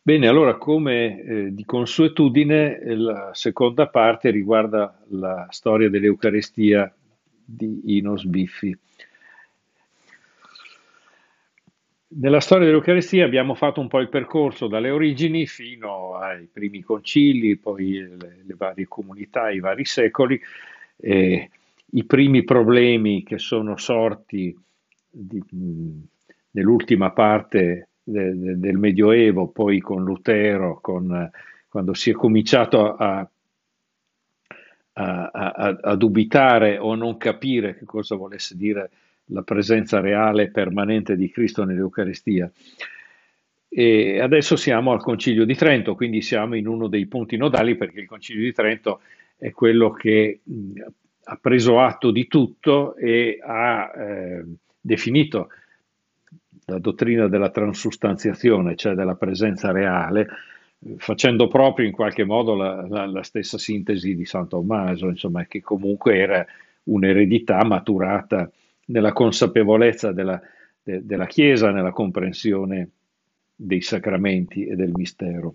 Bene, allora come di consuetudine, la seconda parte riguarda la storia dell'Eucaristia di Inos Biffi. Nella storia dell'Eucaristia abbiamo fatto un po' il percorso dalle origini fino ai primi concili, poi le varie comunità, i vari secoli, e i primi problemi che sono sorti nell'ultima parte del Medioevo, poi con Lutero, quando si è cominciato a dubitare o a non capire che cosa volesse dire la presenza reale e permanente di Cristo nell'Eucaristia. E adesso siamo al Concilio di Trento, quindi siamo in uno dei punti nodali perché il Concilio di Trento è quello che ha preso atto di tutto e ha definito la dottrina della transustanziazione, cioè della presenza reale, facendo proprio in qualche modo la stessa sintesi di San Tommaso, insomma, che comunque era un'eredità maturata nella consapevolezza della Chiesa, nella comprensione dei sacramenti e del mistero.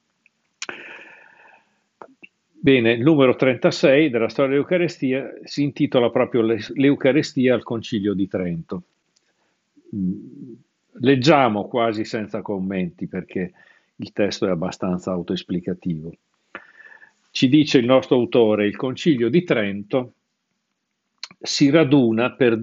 Bene, il numero 36 della storia dell'Eucarestia si intitola proprio l'Eucarestia al Concilio di Trento. Leggiamo quasi senza commenti perché il testo è abbastanza autoesplicativo. Ci dice il nostro autore, il Concilio di Trento si raduna per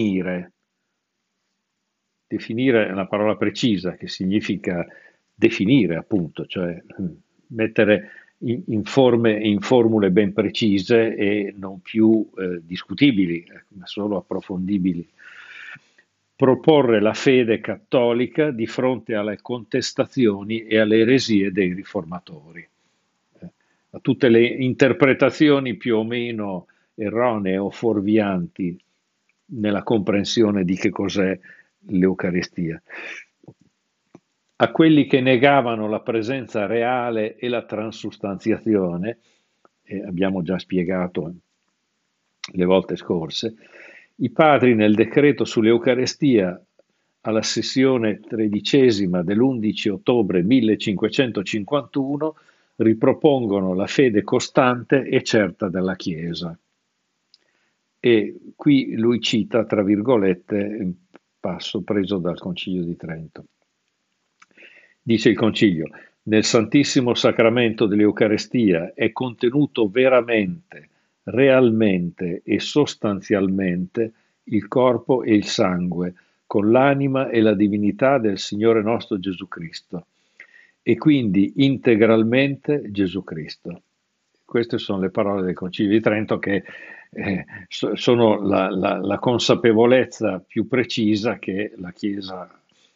definire è una parola precisa che significa definire appunto, cioè mettere in formule ben precise e non più discutibili, ma solo approfondibili. Proporre la fede cattolica di fronte alle contestazioni e alle eresie dei riformatori, a tutte le interpretazioni più o meno erronee o fuorvianti nella comprensione di che cos'è l'Eucaristia. A quelli che negavano la presenza reale e la transustanziazione, e abbiamo già spiegato le volte scorse, i padri nel decreto sull'Eucarestia alla sessione tredicesima dell'11 ottobre 1551 ripropongono la fede costante e certa della Chiesa. E qui lui cita, tra virgolette, il passo preso dal Concilio di Trento. Dice il Concilio, nel Santissimo Sacramento dell'Eucarestia è contenuto veramente, realmente e sostanzialmente il corpo e il sangue, con l'anima e la divinità del Signore nostro Gesù Cristo, e quindi integralmente Gesù Cristo. Queste sono le parole del Concilio di Trento che sono la consapevolezza più precisa che la Chiesa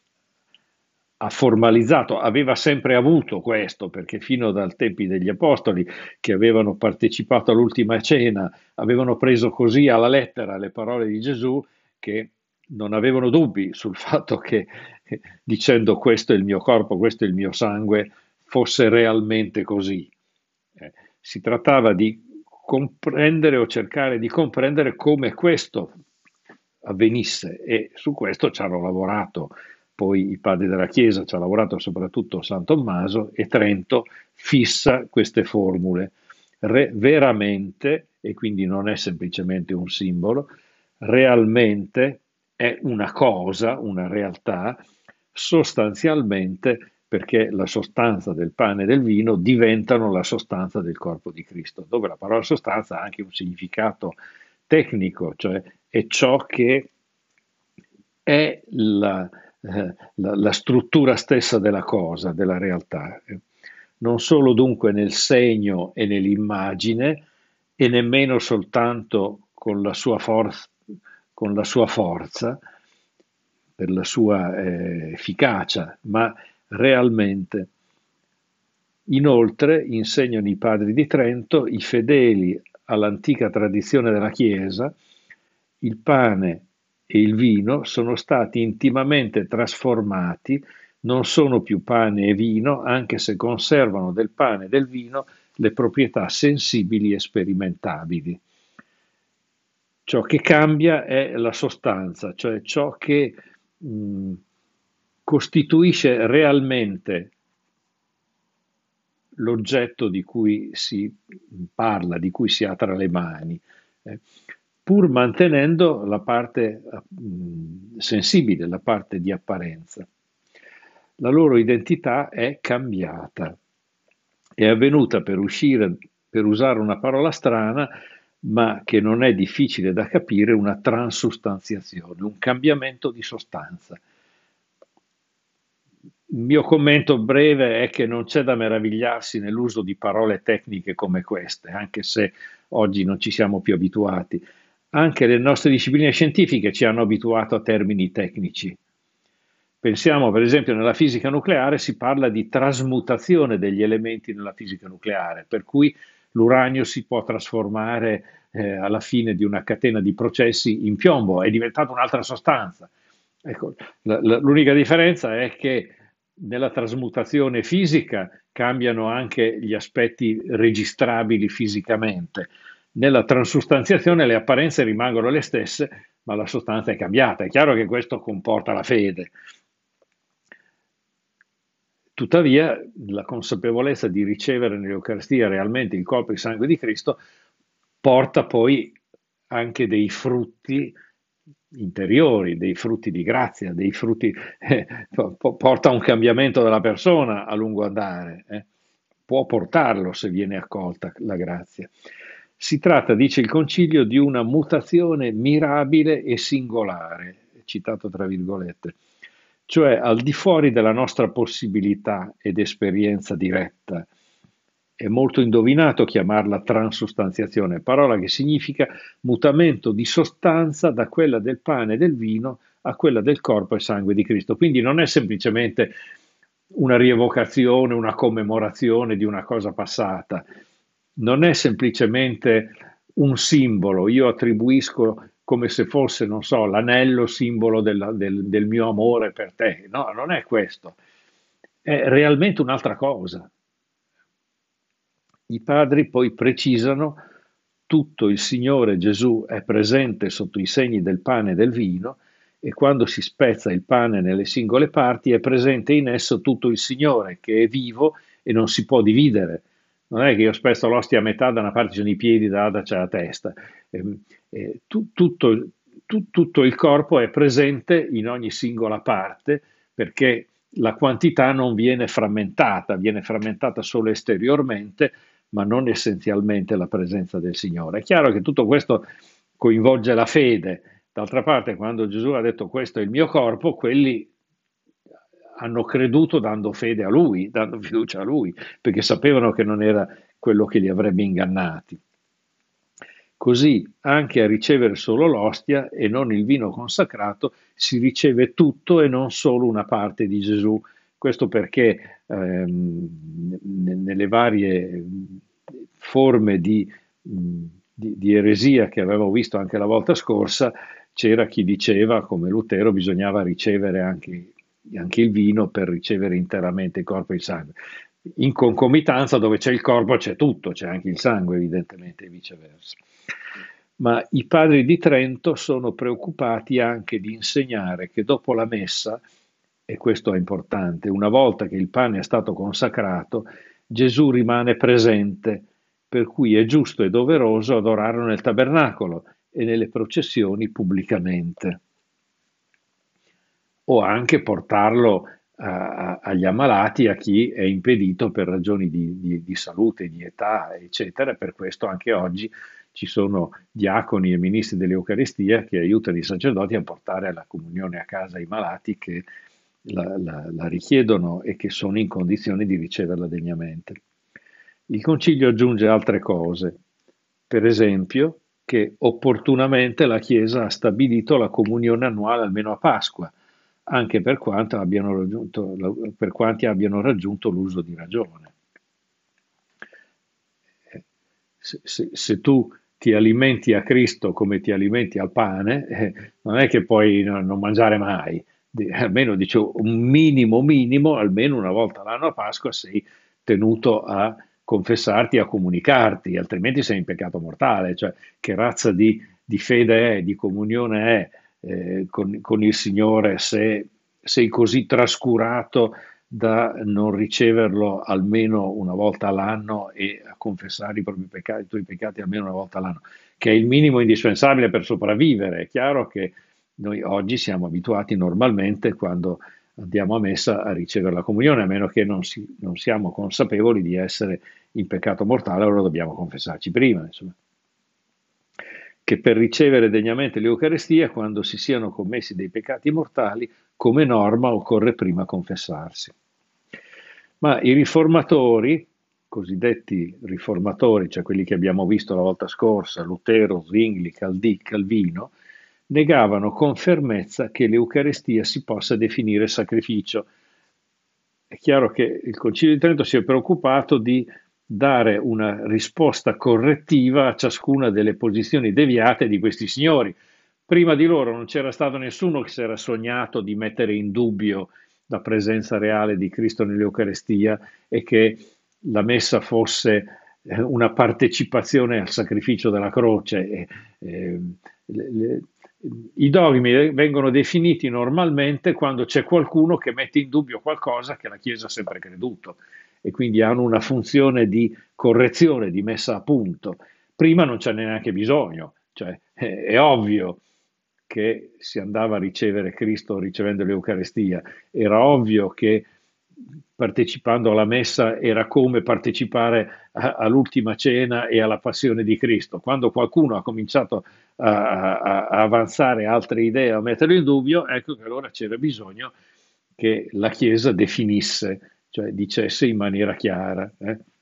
ha formalizzato, aveva sempre avuto questo, perché fino dal tempi degli Apostoli che avevano partecipato all'ultima cena, avevano preso così alla lettera le parole di Gesù che non avevano dubbi sul fatto che dicendo questo è il mio corpo, questo è il mio sangue, fosse realmente così. Si trattava di comprendere o cercare di comprendere come questo avvenisse e su questo ci hanno lavorato poi i padri della Chiesa, ci ha lavorato soprattutto San Tommaso e Trento fissa queste formule. Veramente, e quindi non è semplicemente un simbolo, realmente è una cosa, una realtà, sostanzialmente perché la sostanza del pane e del vino diventano la sostanza del corpo di Cristo, dove la parola sostanza ha anche un significato tecnico, cioè è ciò che è la struttura stessa della cosa, della realtà. Non solo dunque nel segno e nell'immagine, e nemmeno soltanto con la sua forza, per la sua efficacia, ma realmente. Inoltre, insegnano i padri di Trento, i fedeli all'antica tradizione della Chiesa, il pane e il vino sono stati intimamente trasformati, non sono più pane e vino, anche se conservano del pane e del vino le proprietà sensibili e sperimentabili. Ciò che cambia è la sostanza, cioè ciò che costituisce realmente l'oggetto di cui si parla, di cui si ha tra le mani, eh, pur mantenendo la parte sensibile, la parte di apparenza. La loro identità è cambiata, è avvenuta per usare una parola strana, ma che non è difficile da capire, una transustanziazione, un cambiamento di sostanza. Il mio commento breve è che non c'è da meravigliarsi nell'uso di parole tecniche come queste, anche se oggi non ci siamo più abituati. Anche le nostre discipline scientifiche ci hanno abituato a termini tecnici. Pensiamo, per esempio, nella fisica nucleare si parla di trasmutazione degli elementi nella fisica nucleare, per cui l'uranio si può trasformare alla fine di una catena di processi in piombo, è diventata un'altra sostanza. Ecco, l'unica differenza è che nella trasmutazione fisica cambiano anche gli aspetti registrabili fisicamente. Nella transustanziazione le apparenze rimangono le stesse, ma la sostanza è cambiata. È chiaro che questo comporta la fede. Tuttavia, la consapevolezza di ricevere nell'Eucaristia realmente il corpo e il sangue di Cristo porta poi anche dei frutti interiori, dei frutti di grazia, dei frutti, porta a un cambiamento della persona a lungo andare, può portarlo se viene accolta la grazia. Si tratta, dice il Concilio, di una mutazione mirabile e singolare, citato tra virgolette, cioè al di fuori della nostra possibilità ed esperienza diretta. È molto indovinato chiamarla transustanziazione, parola che significa mutamento di sostanza da quella del pane e del vino a quella del corpo e sangue di Cristo. Quindi non è semplicemente una rievocazione, una commemorazione di una cosa passata, non è semplicemente un simbolo, io attribuisco come se fosse, non so, l'anello simbolo del mio amore per te. No, non è questo, è realmente un'altra cosa. I padri poi precisano tutto il Signore Gesù è presente sotto i segni del pane e del vino e quando si spezza il pane nelle singole parti è presente in esso tutto il Signore che è vivo e non si può dividere. Non è che io spezzo l'ostia a metà, da una parte ci sono i piedi, dall'altra c'è la testa. Tutto il corpo è presente in ogni singola parte perché la quantità non viene frammentata solo esteriormente, ma non essenzialmente la presenza del Signore. È chiaro che tutto questo coinvolge la fede. D'altra parte, quando Gesù ha detto questo è il mio corpo, quelli hanno creduto dando fede a Lui, dando fiducia a Lui, perché sapevano che non era quello che li avrebbe ingannati. Così anche a ricevere solo l'ostia e non il vino consacrato si riceve tutto e non solo una parte di Gesù. Questo perché nelle varie forme di eresia che avevo visto anche la volta scorsa, c'era chi diceva, come Lutero, bisognava ricevere anche il vino per ricevere interamente il corpo e il sangue. In concomitanza, dove c'è il corpo c'è tutto, c'è anche il sangue, evidentemente, e viceversa. Ma i padri di Trento sono preoccupati anche di insegnare che dopo la messa, e questo è importante, una volta che il pane è stato consacrato, Gesù rimane presente, per cui è giusto e doveroso adorarlo nel tabernacolo e nelle processioni pubblicamente, o anche portarlo agli ammalati, a chi è impedito per ragioni di salute, di età, eccetera. Per questo anche oggi ci sono diaconi e ministri dell'Eucaristia che aiutano i sacerdoti a portare la comunione a casa ai malati che la richiedono e che sono in condizione di riceverla degnamente. Il Concilio aggiunge altre cose, per esempio che opportunamente la Chiesa ha stabilito la comunione annuale almeno a Pasqua, anche per quanti abbiano raggiunto l'uso di ragione. Se tu ti alimenti a Cristo come ti alimenti al pane, non è che puoi non mangiare mai, almeno dice un minimo, almeno una volta l'anno a Pasqua sei tenuto a confessarti, a comunicarti, altrimenti sei in peccato mortale, cioè che razza di fede è, di comunione è con il Signore se sei così trascurato da non riceverlo almeno una volta all'anno e a confessare i tuoi peccati almeno una volta all'anno, che è il minimo indispensabile per sopravvivere. È chiaro che noi oggi siamo abituati normalmente quando andiamo a messa a ricevere la comunione, a meno che non siamo consapevoli di essere in peccato mortale, allora dobbiamo confessarci prima, insomma. Che per ricevere degnamente l'Eucarestia, quando si siano commessi dei peccati mortali, come norma occorre prima confessarsi. Ma i riformatori, cosiddetti riformatori, cioè quelli che abbiamo visto la volta scorsa, Lutero, Zwingli, Calvino, negavano con fermezza che l'Eucarestia si possa definire sacrificio. È chiaro che il Concilio di Trento si è preoccupato di dare una risposta correttiva a ciascuna delle posizioni deviate di questi signori. Prima di loro non c'era stato nessuno che si era sognato di mettere in dubbio la presenza reale di Cristo nell'Eucarestia e che la messa fosse una partecipazione al sacrificio della croce. I dogmi vengono definiti normalmente quando c'è qualcuno che mette in dubbio qualcosa che la Chiesa ha sempre creduto e quindi hanno una funzione di correzione, di messa a punto. Prima non c'è neanche bisogno, cioè è ovvio che si andava a ricevere Cristo ricevendo l'Eucarestia, era ovvio che partecipando alla messa era come partecipare all'ultima cena e alla passione di Cristo. Quando qualcuno ha cominciato a avanzare altre idee, a metterlo in dubbio, ecco che allora c'era bisogno che la Chiesa definisse, cioè dicesse in maniera chiara.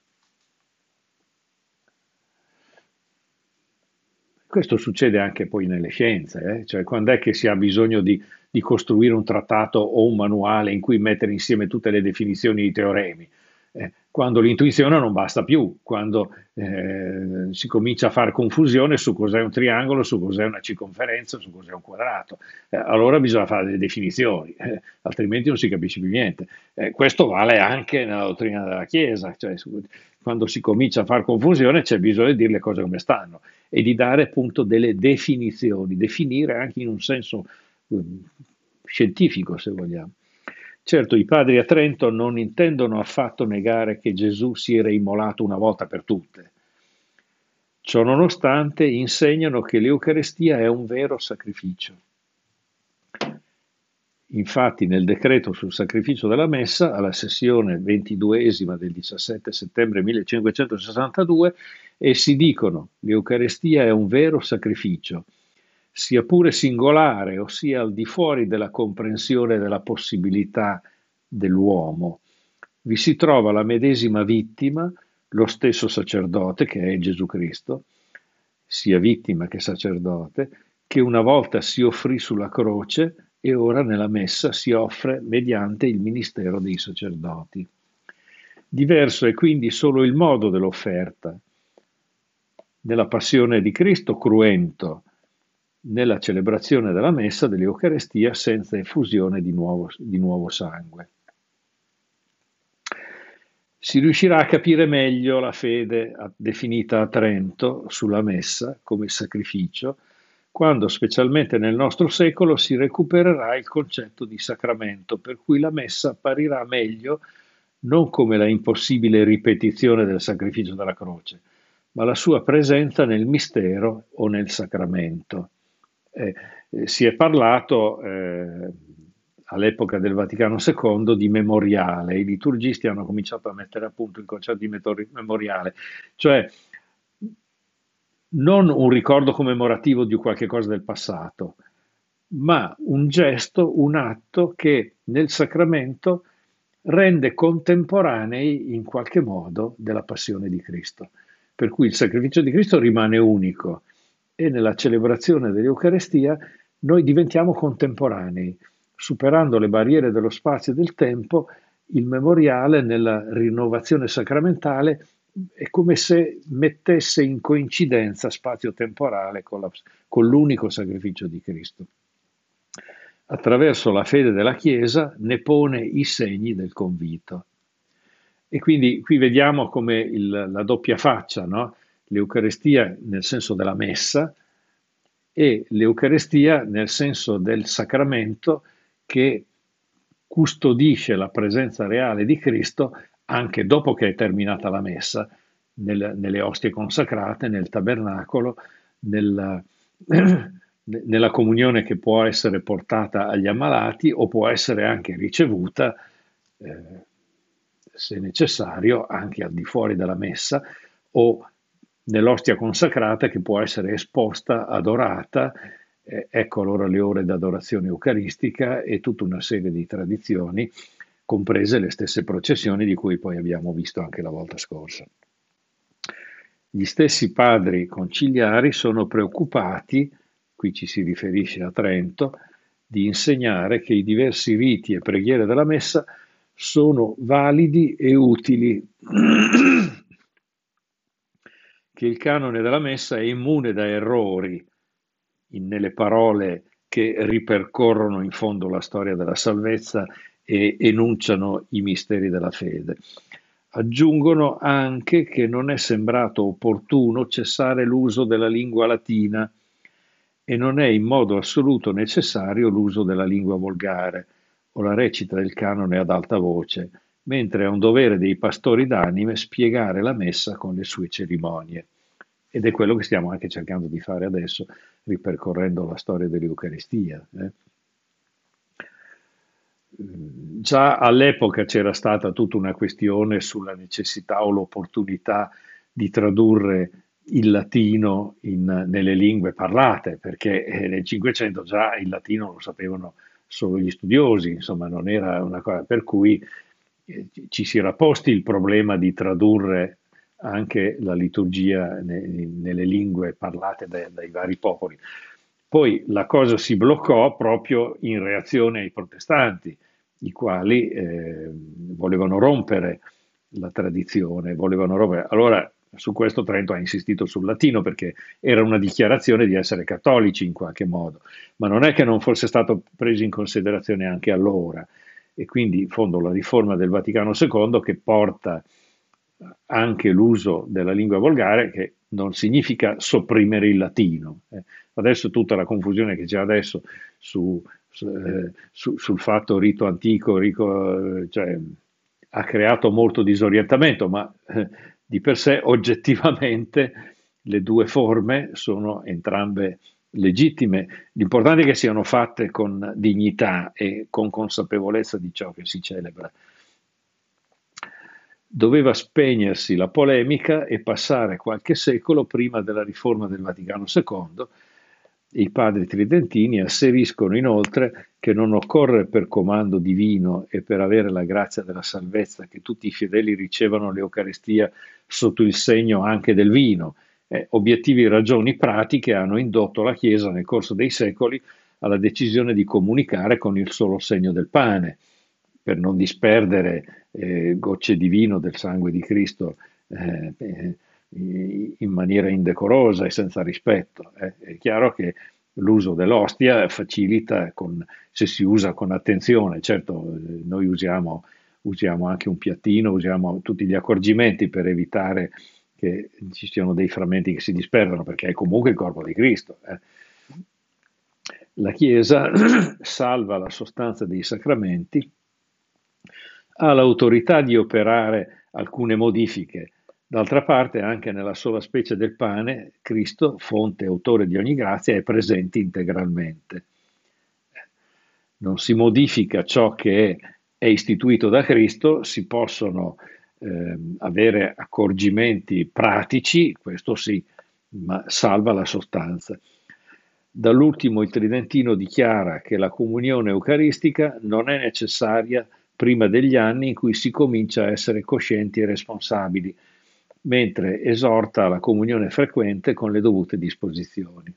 Questo succede anche poi nelle scienze, cioè quando è che si ha bisogno di costruire un trattato o un manuale in cui mettere insieme tutte le definizioni di teoremi? Quando l'intuizione non basta più, quando si comincia a fare confusione su cos'è un triangolo, su cos'è una circonferenza, su cos'è un quadrato. Allora bisogna fare delle definizioni, altrimenti non si capisce più niente. Questo vale anche nella dottrina della Chiesa, cioè quando si comincia a fare confusione c'è bisogno di dire le cose come stanno e di dare appunto delle definizioni, definire anche in un senso eh, scientifico, se vogliamo. Certo, i padri a Trento non intendono affatto negare che Gesù si era immolato una volta per tutte. Ciò nonostante insegnano che l'Eucarestia è un vero sacrificio. Infatti nel decreto sul sacrificio della messa, alla sessione 22esima del 17 settembre 1562, essi dicono: l'Eucarestia è un vero sacrificio, sia pure singolare, ossia al di fuori della comprensione della possibilità dell'uomo. Vi si trova la medesima vittima, lo stesso sacerdote, che è Gesù Cristo, sia vittima che sacerdote, che una volta si offrì sulla croce e ora nella messa si offre mediante il ministero dei sacerdoti. Diverso è quindi solo il modo dell'offerta. Nella passione di Cristo cruento, nella celebrazione della messa dell'Eucarestia senza effusione di nuovo sangue. Si riuscirà a capire meglio la fede definita a Trento sulla messa come sacrificio quando, specialmente nel nostro secolo, si recupererà il concetto di sacramento, per cui la messa apparirà meglio non come la impossibile ripetizione del sacrificio della croce, ma la sua presenza nel mistero o nel sacramento. Si è parlato all'epoca del Vaticano II di memoriale, i liturgisti hanno cominciato a mettere a punto il concetto di memoriale, cioè non un ricordo commemorativo di qualche cosa del passato, ma un gesto, un atto che nel sacramento rende contemporanei in qualche modo della passione di Cristo. Per cui il sacrificio di Cristo rimane unico e nella celebrazione dell'Eucarestia noi diventiamo contemporanei, superando le barriere dello spazio e del tempo, il memoriale nella rinnovazione sacramentale è come se mettesse in coincidenza spazio-temporale con l'unico sacrificio di Cristo. Attraverso la fede della Chiesa ne pone i segni del convito. E quindi qui vediamo come la doppia faccia, no? L'Eucarestia nel senso della messa e l'Eucarestia nel senso del sacramento che custodisce la presenza reale di Cristo anche dopo che è terminata la messa, nelle ostie consacrate, nel tabernacolo, nella, nella comunione che può essere portata agli ammalati o può essere anche ricevuta, eh, se necessario, anche al di fuori della messa o nell'ostia consacrata che può essere esposta, adorata. Ecco allora le ore d'adorazione eucaristica e tutta una serie di tradizioni, comprese le stesse processioni di cui poi abbiamo visto anche la volta scorsa. Gli stessi padri conciliari sono preoccupati, qui ci si riferisce a Trento, di insegnare che i diversi riti e preghiere della messa sono validi e utili, che il canone della messa è immune da errori nelle parole che ripercorrono in fondo la storia della salvezza e enunciano i misteri della fede. Aggiungono anche che non è sembrato opportuno cessare l'uso della lingua latina e non è in modo assoluto necessario l'uso della lingua volgare o la recita del canone ad alta voce, mentre è un dovere dei pastori d'anime spiegare la messa con le sue cerimonie. Ed è quello che stiamo anche cercando di fare adesso, ripercorrendo la storia dell'Eucaristia. Già all'epoca c'era stata tutta una questione sulla necessità o l'opportunità di tradurre il latino nelle lingue parlate, perché nel Cinquecento già il latino lo sapevano solo gli studiosi, insomma non era una cosa per cui ci si era posti il problema di tradurre anche la liturgia nelle lingue parlate dai vari popoli. Poi la cosa si bloccò proprio in reazione ai protestanti, i quali volevano rompere la tradizione, volevano rompere. Allora su questo Trento ha insistito sul latino perché era una dichiarazione di essere cattolici in qualche modo, ma non è che non fosse stato preso in considerazione anche allora. E quindi in fondo la riforma del Vaticano II che porta anche l'uso della lingua volgare, che non significa sopprimere il latino. Adesso tutta la confusione che c'è adesso sul fatto rito antico, cioè, ha creato molto disorientamento, ma di per sé oggettivamente le due forme sono entrambe legittime. L'importante è che siano fatte con dignità e con consapevolezza di ciò che si celebra. Doveva spegnersi la polemica e passare qualche secolo prima della riforma del Vaticano II. I padri tridentini asseriscono inoltre che non occorre per comando divino e per avere la grazia della salvezza che tutti i fedeli ricevano l'Eucaristia sotto il segno anche del vino. Obiettivi ragioni pratiche hanno indotto la Chiesa nel corso dei secoli alla decisione di comunicare con il solo segno del pane, per non disperdere gocce di vino del sangue di Cristo in maniera indecorosa e senza rispetto. È chiaro che l'uso dell'ostia facilita se si usa con attenzione. Certo, noi usiamo anche un piattino, usiamo tutti gli accorgimenti per evitare che ci siano dei frammenti che si disperdano, perché è comunque il corpo di Cristo. La Chiesa salva la sostanza dei sacramenti, ha l'autorità di operare alcune modifiche. D'altra parte, anche nella sola specie del pane, Cristo, fonte e autore di ogni grazia, è presente integralmente. Non si modifica ciò che è istituito da Cristo, si possono avere accorgimenti pratici, questo sì, ma salva la sostanza. Dall'ultimo il Tridentino dichiara che la comunione eucaristica non è necessaria prima degli anni in cui si comincia a essere coscienti e responsabili, mentre esorta alla comunione frequente con le dovute disposizioni.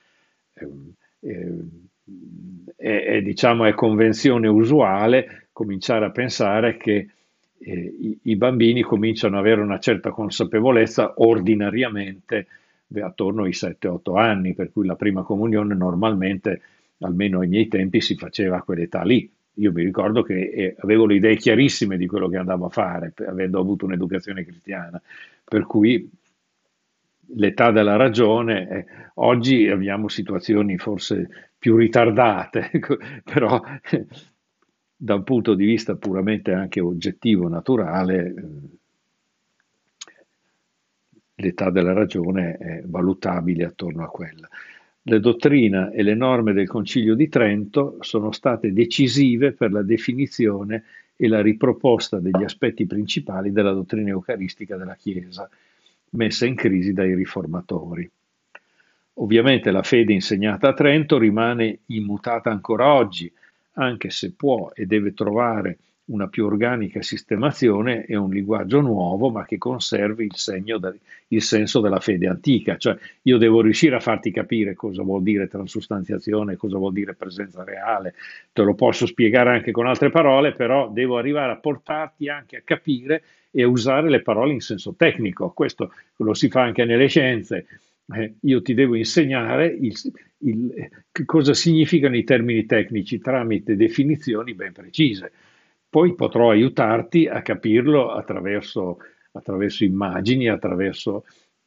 Diciamo, è convenzione usuale cominciare a pensare che i bambini cominciano ad avere una certa consapevolezza ordinariamente attorno ai 7-8 anni, per cui la prima comunione normalmente, almeno ai miei tempi, si faceva a quell'età lì. Io mi ricordo che avevo le idee chiarissime di quello che andavo a fare, avendo avuto un'educazione cristiana, per cui l'età della ragione, oggi abbiamo situazioni forse più ritardate, però da un punto di vista puramente anche oggettivo, naturale, l'età della ragione è valutabile attorno a quella. La dottrina e le norme del Concilio di Trento sono state decisive per la definizione e la riproposta degli aspetti principali della dottrina eucaristica della Chiesa, messa in crisi dai riformatori. Ovviamente la fede insegnata a Trento rimane immutata ancora oggi, anche se può e deve trovare una più organica sistemazione e un linguaggio nuovo, ma che conservi il senso della fede antica. Cioè, io devo riuscire a farti capire cosa vuol dire transustanziazione, cosa vuol dire presenza reale. Te lo posso spiegare anche con altre parole, però devo arrivare a portarti anche a capire e a usare le parole in senso tecnico. Questo lo si fa anche nelle scienze. Io ti devo insegnare che cosa significano i termini tecnici tramite definizioni ben precise. Poi potrò aiutarti a capirlo attraverso immagini, attraverso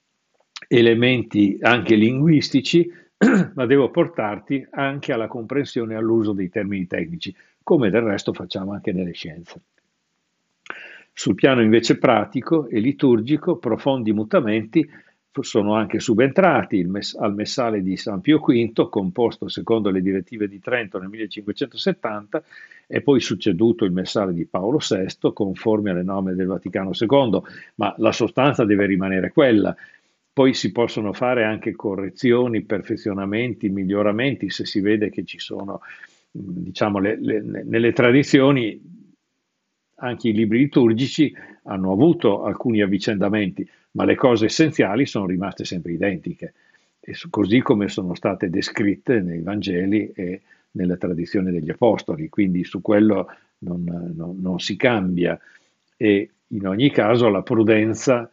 elementi anche linguistici, ma devo portarti anche alla comprensione e all'uso dei termini tecnici, come del resto facciamo anche nelle scienze. Sul piano invece pratico e liturgico, profondi mutamenti sono anche subentrati al messale di San Pio V, composto secondo le direttive di Trento nel 1570, e poi succeduto il messale di Paolo VI, conforme alle norme del Vaticano II, ma la sostanza deve rimanere quella. Poi si possono fare anche correzioni, perfezionamenti, miglioramenti se si vede che ci sono, diciamo, nelle tradizioni anche i libri liturgici hanno avuto alcuni avvicendamenti, ma le cose essenziali sono rimaste sempre identiche, così come sono state descritte nei Vangeli e nella tradizione degli Apostoli, quindi su quello non si cambia e in ogni caso la prudenza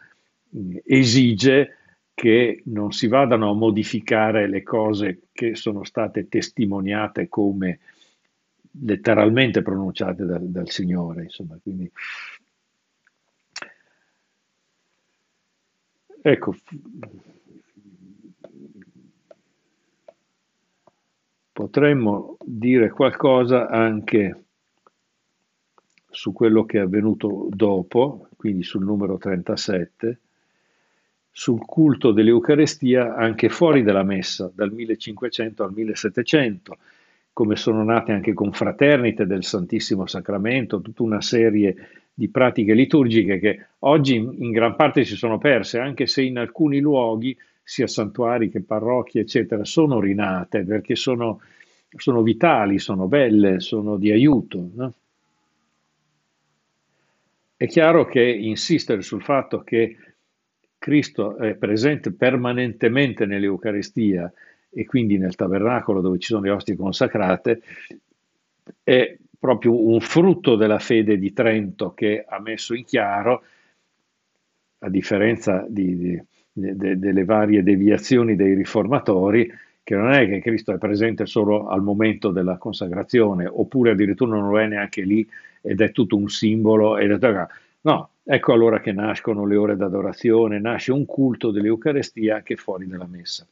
esige che non si vadano a modificare le cose che sono state testimoniate come letteralmente pronunciate dal Signore, insomma, quindi ecco, potremmo dire qualcosa anche su quello che è avvenuto dopo, quindi sul numero 37, sul culto dell'Eucarestia anche fuori dalla Messa, dal 1500 al 1700, come sono nate anche confraternite del Santissimo Sacramento, tutta una serie di pratiche liturgiche che oggi in gran parte si sono perse, anche se in alcuni luoghi, sia santuari che parrocchie, eccetera, sono rinate perché sono vitali, sono belle, sono di aiuto, no? È chiaro che insistere sul fatto che Cristo è presente permanentemente nell'Eucaristia e quindi nel tabernacolo dove ci sono le ostie consacrate è proprio un frutto della fede di Trento che ha messo in chiaro, a differenza delle varie deviazioni dei riformatori, che non è che Cristo è presente solo al momento della consacrazione, oppure addirittura non lo è neanche lì ed è tutto un simbolo. No, ecco allora che nascono le ore d'adorazione, nasce un culto dell'Eucarestia anche fuori dalla messa.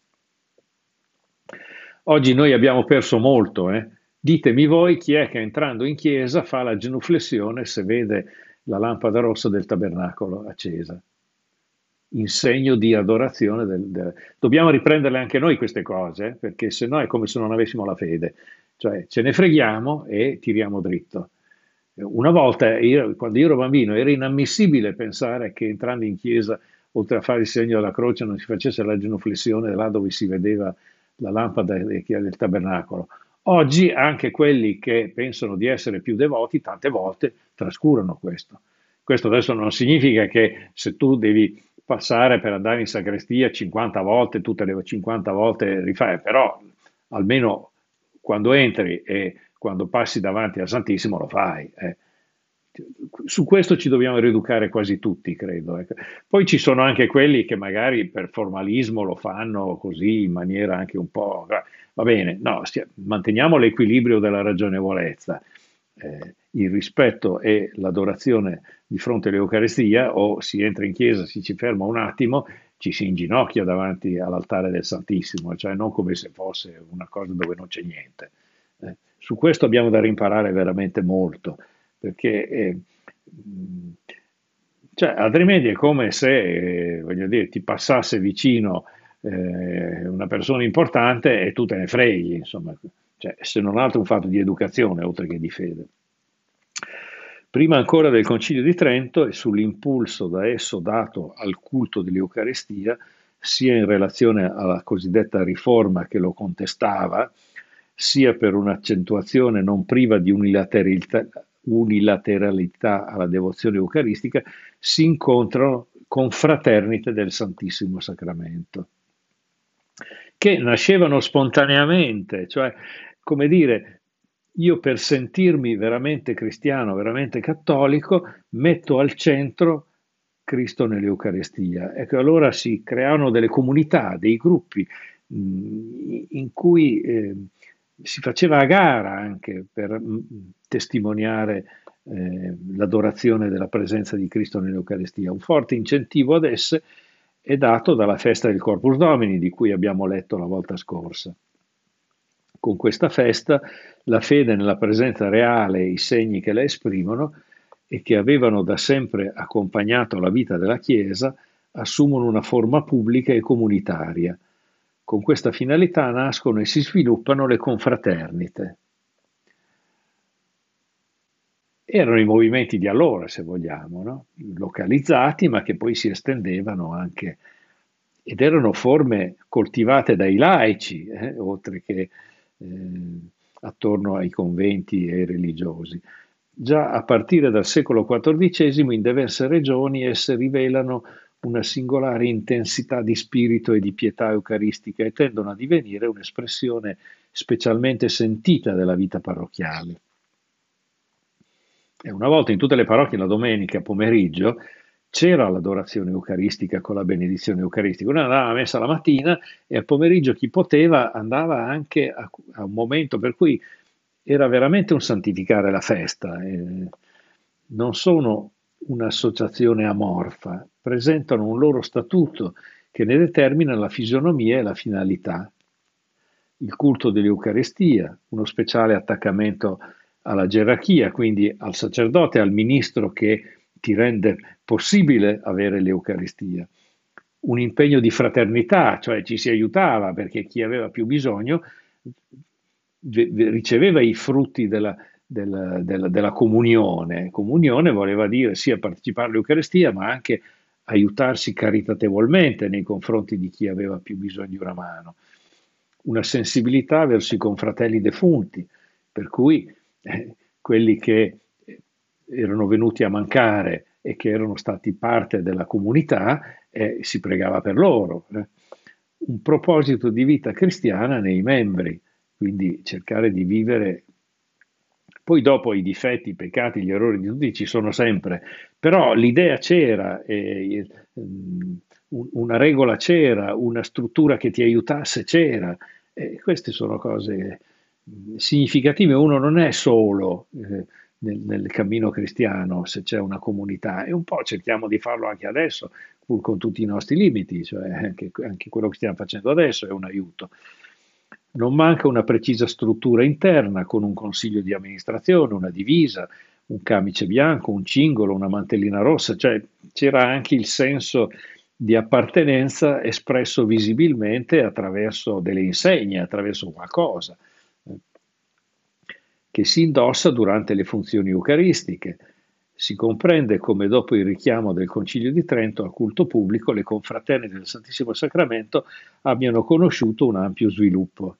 Oggi noi abbiamo perso molto, eh? Ditemi voi chi è che entrando in chiesa fa la genuflessione se vede la lampada rossa del tabernacolo accesa, in segno di adorazione. Dobbiamo riprenderle anche noi queste cose, perché se no è come se non avessimo la fede, cioè ce ne freghiamo e tiriamo dritto. Una volta, quando io ero bambino, era inammissibile pensare che entrando in chiesa, oltre a fare il segno della croce, non si facesse la genuflessione là dove si vedeva la lampada del tabernacolo. Oggi anche quelli che pensano di essere più devoti, tante volte trascurano questo. Questo adesso non significa che se tu devi passare per andare in sacrestia 50 volte, tutte le 50 volte rifai, però almeno quando entri e quando passi davanti al Santissimo lo fai. Su questo ci dobbiamo rieducare quasi tutti, credo. Ecco. Poi ci sono anche quelli che magari per formalismo lo fanno così in maniera anche un po'. Va bene, no, manteniamo l'equilibrio della ragionevolezza, il rispetto e l'adorazione di fronte all'Eucaristia, o si entra in chiesa, si ci ferma un attimo, ci si inginocchia davanti all'altare del Santissimo, cioè non come se fosse una cosa dove non c'è niente. Su questo abbiamo da rimparare veramente molto, perché mh, cioè, altrimenti è come se, voglio dire, ti passasse vicino una persona importante e tu te ne freghi, insomma, cioè, se non altro un fatto di educazione oltre che di fede. Prima ancora del Concilio di Trento e sull'impulso da esso dato al culto dell'Eucaristia, sia in relazione alla cosiddetta riforma che lo contestava, sia per un'accentuazione non priva di unilateralità alla devozione eucaristica, si incontrano confraternite del Santissimo Sacramento, che nascevano spontaneamente, cioè, come dire, io per sentirmi veramente cristiano, veramente cattolico, metto al centro Cristo nell'Eucaristia. Ecco, allora si creano delle comunità, dei gruppi in cui si faceva a gara anche per testimoniare l'adorazione della presenza di Cristo nell'Eucaristia. Un forte incentivo ad esse è dato dalla festa del Corpus Domini, di cui abbiamo letto la volta scorsa. Con questa festa la fede nella presenza reale e i segni che la esprimono e che avevano da sempre accompagnato la vita della Chiesa assumono una forma pubblica e comunitaria. Con questa finalità nascono e si sviluppano le confraternite. Erano i movimenti di allora, se vogliamo, no? Localizzati, ma che poi si estendevano anche, ed erano forme coltivate dai laici, oltre che attorno ai conventi e ai religiosi. Già a partire dal secolo XIV in diverse regioni esse rivelano una singolare intensità di spirito e di pietà eucaristica e tendono a divenire un'espressione specialmente sentita della vita parrocchiale. E una volta in tutte le parrocchie la domenica pomeriggio c'era l'adorazione eucaristica con la benedizione eucaristica. Uno andava a messa la mattina e al pomeriggio chi poteva andava anche a un momento per cui era veramente un santificare la festa. Non sono un'associazione amorfa, presentano un loro statuto che ne determina la fisionomia e la finalità. Il culto dell'Eucaristia, uno speciale attaccamento alla gerarchia, quindi al sacerdote, al ministro che ti rende possibile avere l'Eucaristia. Un impegno di fraternità, cioè ci si aiutava perché chi aveva più bisogno riceveva i frutti della comunione. Comunione voleva dire sia partecipare all'Eucaristia, ma anche aiutarsi caritatevolmente nei confronti di chi aveva più bisogno di una mano. Una sensibilità verso i confratelli defunti, per cui quelli che erano venuti a mancare e che erano stati parte della comunità, si pregava per loro. Un proposito di vita cristiana nei membri, quindi cercare di vivere. Poi dopo i difetti, i peccati, gli errori di tutti ci sono sempre, però l'idea c'era, una regola c'era, una struttura che ti aiutasse c'era. E queste sono cose significative. Uno non è solo nel cammino cristiano se c'è una comunità, e un po' cerchiamo di farlo anche adesso, pur con tutti i nostri limiti, cioè anche quello che stiamo facendo adesso è un aiuto. Non manca una precisa struttura interna con un consiglio di amministrazione, una divisa, un camice bianco, un cingolo, una mantellina rossa, cioè c'era anche il senso di appartenenza espresso visibilmente attraverso delle insegne, attraverso qualcosa che si indossa durante le funzioni eucaristiche. Si comprende come dopo il richiamo del Concilio di Trento al culto pubblico le confraternite del Santissimo Sacramento abbiano conosciuto un ampio sviluppo.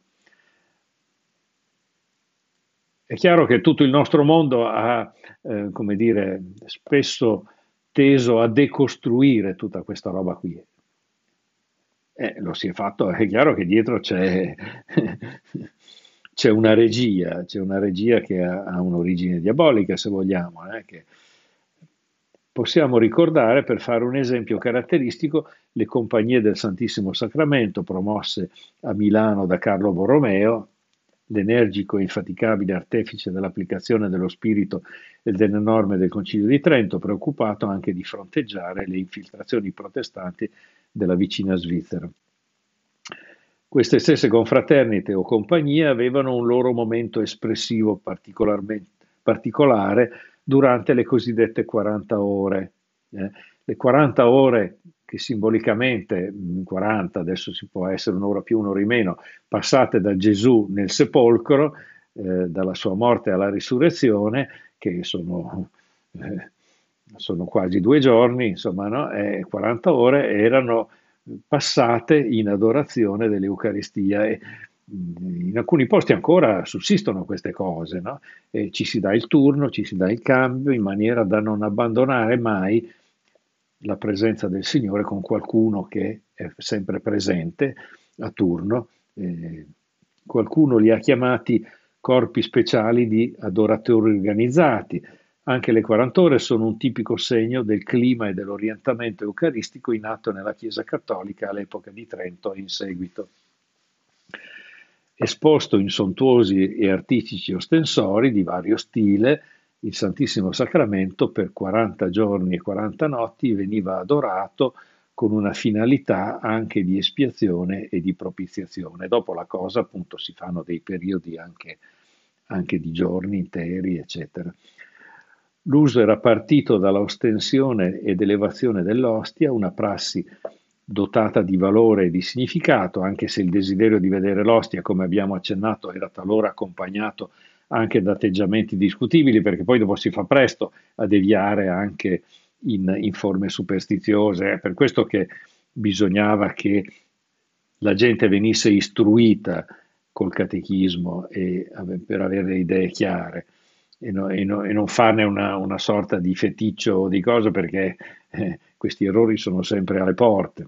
È chiaro che tutto il nostro mondo ha, come dire, spesso teso a decostruire tutta questa roba qui. Lo si è fatto, è chiaro che dietro c'è una regia che ha un'origine diabolica, se vogliamo, che possiamo ricordare, per fare un esempio caratteristico, le compagnie del Santissimo Sacramento promosse a Milano da Carlo Borromeo, l'energico e infaticabile artefice dell'applicazione dello spirito e delle norme del Concilio di Trento, preoccupato anche di fronteggiare le infiltrazioni protestanti della vicina Svizzera. Queste stesse confraternite o compagnie avevano un loro momento espressivo particolare durante le cosiddette 40 ore. Le 40 ore che simbolicamente, 40, adesso si può essere un'ora più, un'ora in meno, passate da Gesù nel sepolcro, dalla sua morte alla risurrezione, che sono quasi 2 giorni, insomma, no? 40 ore erano passate in adorazione dell'Eucaristia e in alcuni posti ancora sussistono queste cose, no? E ci si dà il turno, ci si dà il cambio in maniera da non abbandonare mai la presenza del Signore con qualcuno che è sempre presente a turno. Qualcuno li ha chiamati corpi speciali di adoratori organizzati. Anche le 40 ore sono un tipico segno del clima e dell'orientamento eucaristico in atto nella Chiesa cattolica all'epoca di Trento e in seguito. Esposto in sontuosi e artistici ostensori di vario stile, il Santissimo Sacramento per 40 giorni e 40 notti veniva adorato con una finalità anche di espiazione e di propiziazione. Dopo la cosa, appunto, si fanno dei periodi anche di giorni interi, eccetera. L'uso era partito dalla ostensione ed elevazione dell'ostia, una prassi dotata di valore e di significato, anche se il desiderio di vedere l'ostia, come abbiamo accennato, era talora accompagnato anche da atteggiamenti discutibili, perché poi dopo si fa presto a deviare anche in forme superstiziose. È per questo che bisognava che la gente venisse istruita col catechismo per avere le idee chiare e non farne una sorta di feticcio o di cosa, perché questi errori sono sempre alle porte.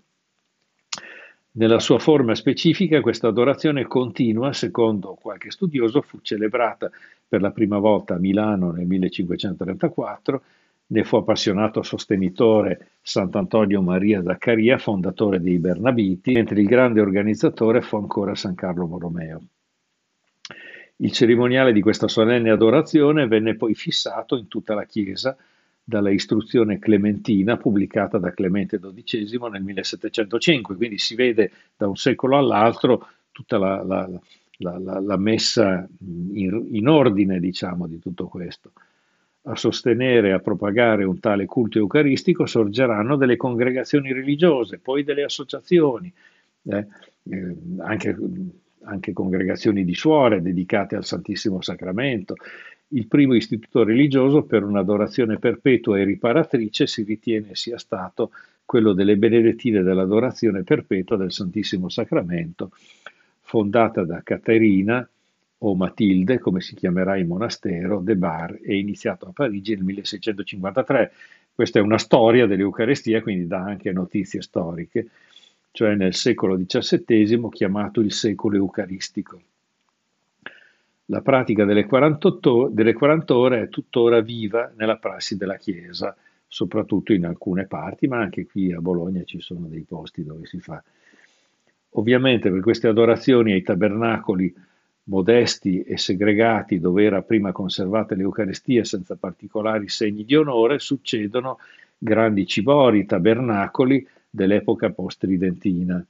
Nella sua forma specifica, questa adorazione continua, secondo qualche studioso, fu celebrata per la prima volta a Milano nel 1534. Ne fu appassionato sostenitore Sant'Antonio Maria Zaccaria, fondatore dei Bernabiti, mentre il grande organizzatore fu ancora San Carlo Borromeo. Il cerimoniale di questa solenne adorazione venne poi fissato in tutta la Chiesa dalla istruzione clementina pubblicata da Clemente XII nel 1705, quindi si vede da un secolo all'altro tutta la messa in ordine, diciamo, di tutto questo. A sostenere e a propagare un tale culto eucaristico sorgeranno delle congregazioni religiose, poi delle associazioni, eh, anche, anche congregazioni di suore dedicate al Santissimo Sacramento. Il primo istituto religioso per un'adorazione perpetua e riparatrice si ritiene sia stato quello delle Benedettine dell'adorazione perpetua del Santissimo Sacramento, fondata da Caterina o Matilde, come si chiamerà il monastero, de Bar, e iniziato a Parigi nel 1653. Questa è una storia dell'Eucarestia, quindi dà anche notizie storiche, cioè nel secolo XVII chiamato il secolo eucaristico. La pratica delle 40 ore è tuttora viva nella prassi della Chiesa, soprattutto in alcune parti, ma anche qui a Bologna ci sono dei posti dove si fa. Ovviamente per queste adorazioni ai tabernacoli modesti e segregati, dove era prima conservata l'Eucaristia senza particolari segni di onore, succedono grandi cibori, tabernacoli dell'epoca post-tridentina.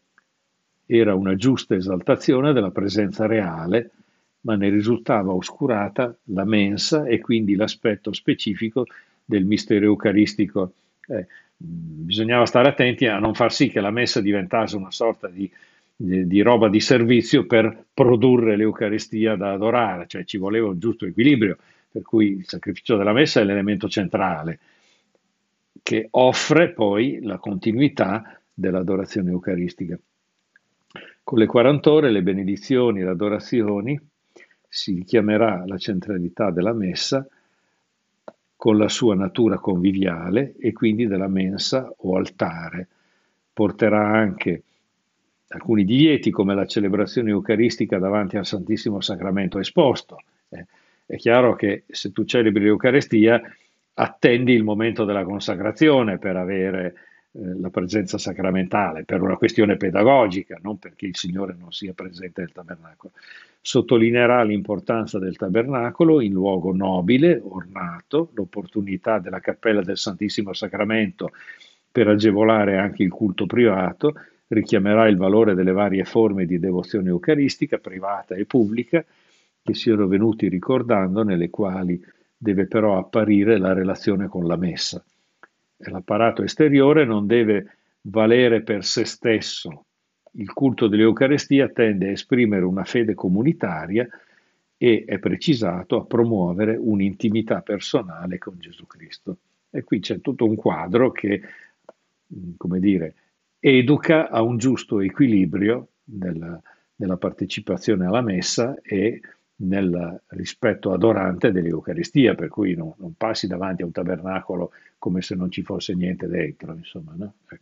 Era una giusta esaltazione della presenza reale, ma ne risultava oscurata la mensa e quindi l'aspetto specifico del mistero eucaristico. Bisognava stare attenti a non far sì che la messa diventasse una sorta di roba di servizio per produrre l'Eucaristia da adorare, cioè ci voleva un giusto equilibrio, per cui il sacrificio della messa è l'elemento centrale che offre poi la continuità dell'adorazione eucaristica. Con le 40 ore, le benedizioni e le adorazioni si richiamerà la centralità della messa con la sua natura conviviale e quindi della mensa o altare. Porterà anche alcuni divieti come la celebrazione eucaristica davanti al Santissimo Sacramento esposto. È chiaro che se tu celebri l'Eucaristia attendi il momento della consacrazione per avere la presenza sacramentale, per una questione pedagogica, non perché il Signore non sia presente nel tabernacolo. Sottolineerà l'importanza del tabernacolo in luogo nobile, ornato, l'opportunità della cappella del Santissimo Sacramento per agevolare anche il culto privato, richiamerà il valore delle varie forme di devozione eucaristica, privata e pubblica, che siano venuti ricordando, nelle quali deve però apparire la relazione con la messa. E l'apparato esteriore non deve valere per se stesso. Il culto dell'Eucarestia tende a esprimere una fede comunitaria e è precisato a promuovere un'intimità personale con Gesù Cristo. E qui c'è tutto un quadro che, come dire, educa a un giusto equilibrio nella partecipazione alla messa e nel rispetto adorante dell'Eucaristia, per cui non passi davanti a un tabernacolo come se non ci fosse niente dentro, insomma, no?